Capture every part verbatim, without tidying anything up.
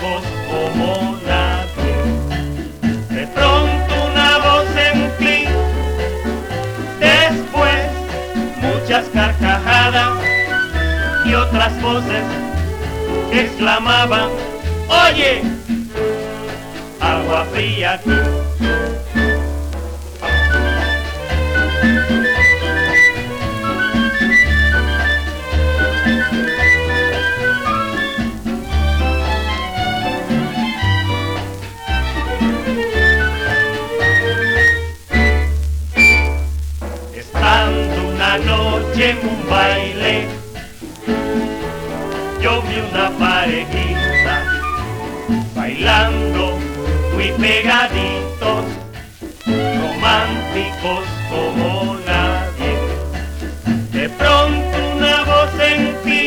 románticos como nadie. De pronto una voz sentí, después muchas carcajadas y otras voces que exclamaban: oye, agua fría aquí. Estando una noche en un baile, yo vi una parejita bailando muy pegaditos, románticos como nadie. De pronto una voz sentí,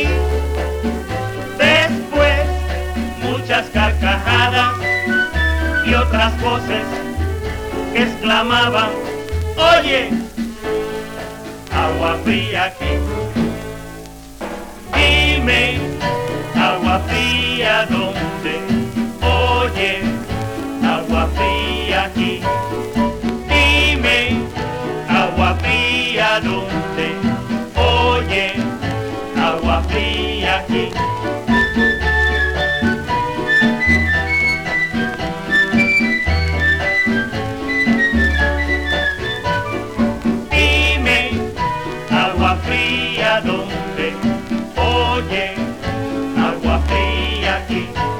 después muchas carcajadas y otras voces que exclamaban: oye, agua fría aquí. Dime, agua fría dónde, oye, agua fría aquí. Dime, agua fría dónde, oye, agua fría aquí. Agua fría donde, oye, agua fría aquí.